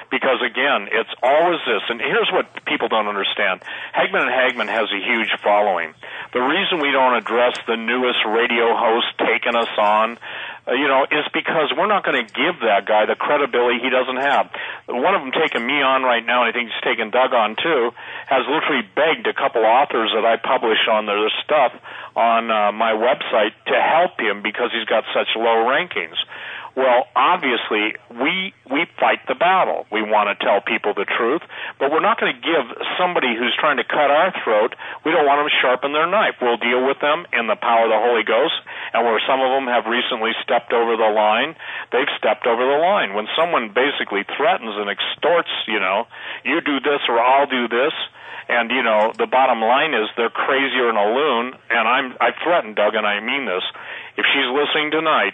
S3: Because, again, it's always this, and here's what people don't understand. Hagmann and Hagmann has a huge following. The reason we don't address the newest radio host taking us on, uh, you know, is because we're not going to give that guy the credibility he doesn't have. One of them taking me on right now, and I think he's taking Doug on too, has literally begged a couple authors that I publish on their stuff on uh, my website to help him because he's got such low rankings. Well, obviously, we we fight the battle. We want to tell people the truth, but we're not going to give somebody who's trying to cut our throat, we don't want them to sharpen their knife. We'll deal with them in the power of the Holy Ghost, and where some of them have recently stepped over the line, they've stepped over the line. When someone basically threatens and extorts, you know, you do this or I'll do this, and, you know, the bottom line is they're crazier than a loon, and I'm, I threaten Doug, and I mean this. If she's listening tonight,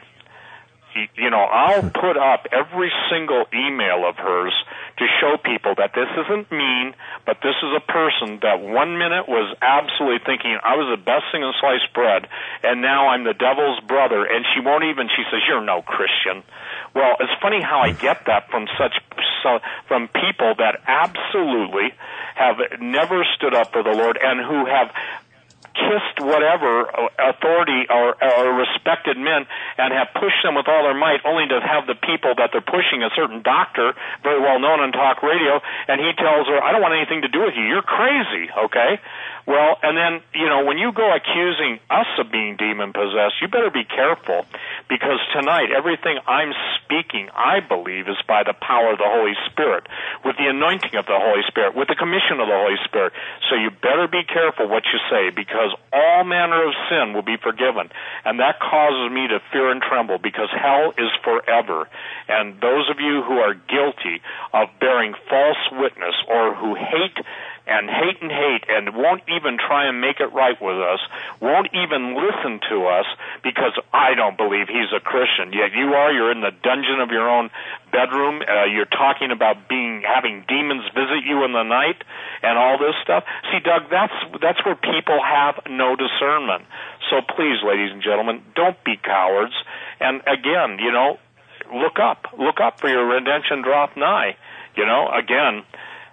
S3: you know, I'll put up every single email of hers to show people that this isn't mean, but this is a person that one minute was absolutely thinking I was the best thing in sliced bread, and now I'm the devil's brother, and she won't even, she says, you're no Christian. Well, it's funny how I get that from such, so, from people that absolutely have never stood up for the Lord and who have kissed whatever authority or, or respected men and have pushed them with all their might, only to have the people that they're pushing, a certain doctor, very well known on talk radio, and he tells her, I don't want anything to do with you. You're crazy, okay? Well, and then, you know, when you go accusing us of being demon-possessed, you better be careful, because tonight everything I'm speaking, I believe, is by the power of the Holy Spirit, with the anointing of the Holy Spirit, with the commission of the Holy Spirit. So you better be careful what you say, because all manner of sin will be forgiven. And that causes me to fear and tremble, because hell is forever. And those of you who are guilty of bearing false witness, or who hate and hate and hate and won't even try and make it right with us, won't even listen to us because I don't believe he's a Christian. Yet you are, you're in the dungeon of your own bedroom, uh, you're talking about being, having demons visit you in the night and all this stuff. See, Doug, that's, that's where people have no discernment. So please, ladies and gentlemen, don't be cowards. And again, you know, look up, look up for your redemption draweth nigh. You know, again,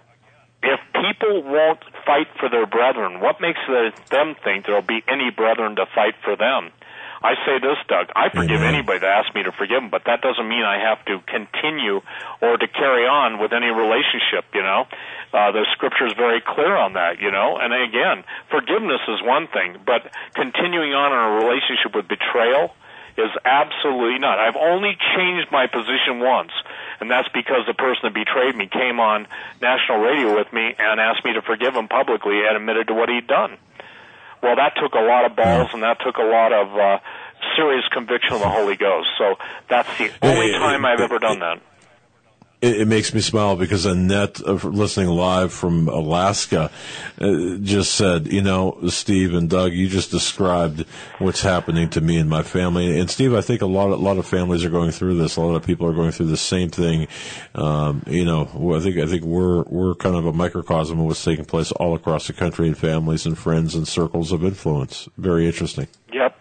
S3: if people won't fight for their brethren, what makes them think there'll be any brethren to fight for them? I say this, Doug, I forgive
S2: Amen.
S3: anybody that asks me to forgive them, but that doesn't mean I have to continue or to carry on with any relationship, you know. Uh, the Scripture is very clear on that, you know. And again, forgiveness is one thing, but continuing on in a relationship with betrayal is absolutely not. I've only changed my position once, and that's because the person that betrayed me came on national radio with me and asked me to forgive him publicly and admitted to what he'd done. Well, that took a lot of balls, and that took a lot of uh, serious conviction of the Holy Ghost. So that's the only time I've ever done that.
S2: It, it makes me smile because Annette, uh, listening live from Alaska, uh, just said, you know, Steve and Doug, you just described what's happening to me and my family. And Steve, I think a lot, a lot of families are going through this. A lot of people are going through the same thing. Um, you know, I think I think we're we're kind of a microcosm of what's taking place all across the country in families and friends and circles of influence. Very interesting.
S3: Yep.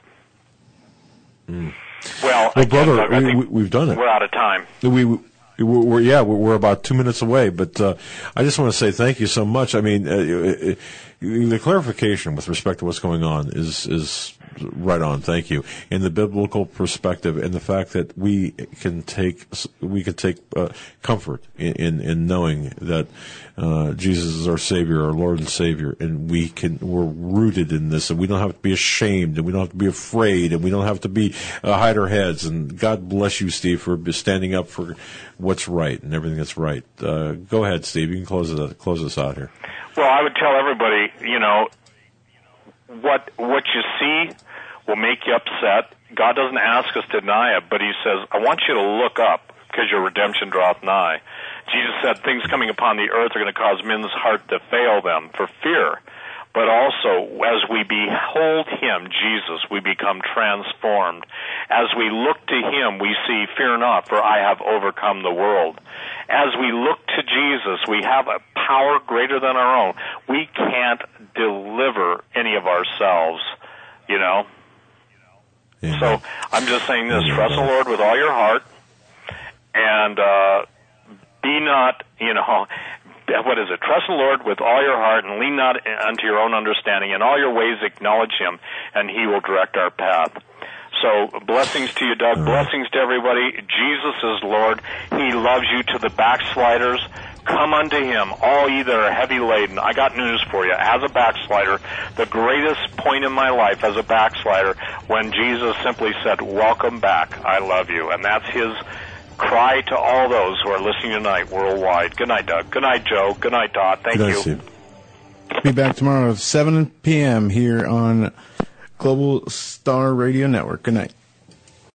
S2: Mm.
S3: Well,
S2: well,
S3: again,
S2: brother,
S3: Doug, I
S2: we,
S3: think
S2: we've done it.
S3: We're out of time.
S2: We. we We're, we're, yeah, we're, we're about two minutes away, but uh, I just want to say thank you so much. I mean, uh, it, it, the clarification with respect to what's going on is is right on. Thank you. In the biblical perspective, and the fact that we can take we can take uh, comfort in, in in knowing that uh, Jesus is our Savior, our Lord and Savior, and we can we're rooted in this, and we don't have to be ashamed, and we don't have to be afraid, and we don't have to be uh, hide our heads. And God bless you, Steve, for standing up for what's right and everything that's right. Uh, go ahead, Steve. You can close it, close this out here.
S3: Well, I would tell everybody, you know, what what you see will make you upset. God doesn't ask us to deny it, but he says, I want you to look up because your redemption draweth nigh. Jesus said things coming upon the earth are going to cause men's heart to fail them for fear. But also, as we behold him, Jesus, we become transformed. As we look to him, we see, fear not, for I have overcome the world. As we look to Jesus, we have a power greater than our own. We can't deliver any of ourselves, you know. Yeah. So I'm just saying this, yeah. Trust the Lord with all your heart, and uh, be not You know, what is it? Trust the Lord with all your heart and lean not unto your own understanding. In all your ways acknowledge Him, and He will direct our path. So blessings to you, Doug. Blessings to everybody. Jesus is Lord. He loves you. To the backsliders, come unto Him, all ye that are heavy laden. I got news for you. As a backslider, the greatest point in my life as a backslider, when Jesus simply said, welcome back, I love you. And that's His cry to all those who are listening tonight worldwide. Good night, Doug. Good night, Joe. Good night, Todd. Thank
S2: Good
S3: you.
S2: night, Steve.
S1: Be back tomorrow at seven p.m. here on Global Star Radio Network. Good night.